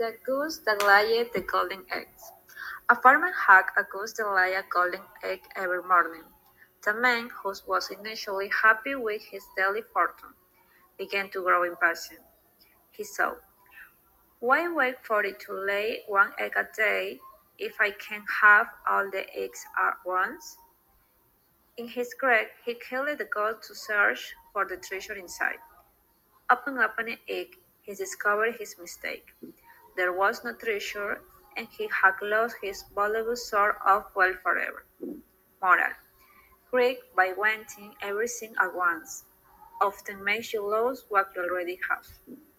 The goose that laid the golden eggs. A farmer had a goose that laid a golden egg every morning. The man, who was initially happy with his daily fortune, began to grow impatient. He thought, why wait for it to lay one egg a day if I can have all the eggs at once? In his greed, he killed the goose to search for the treasure inside. Upon opening it, he discovered his mistake. There was no treasure, and he had lost his valuable source of wealth forever. Moral: greed, by wanting everything at once, often makes you lose what you already have.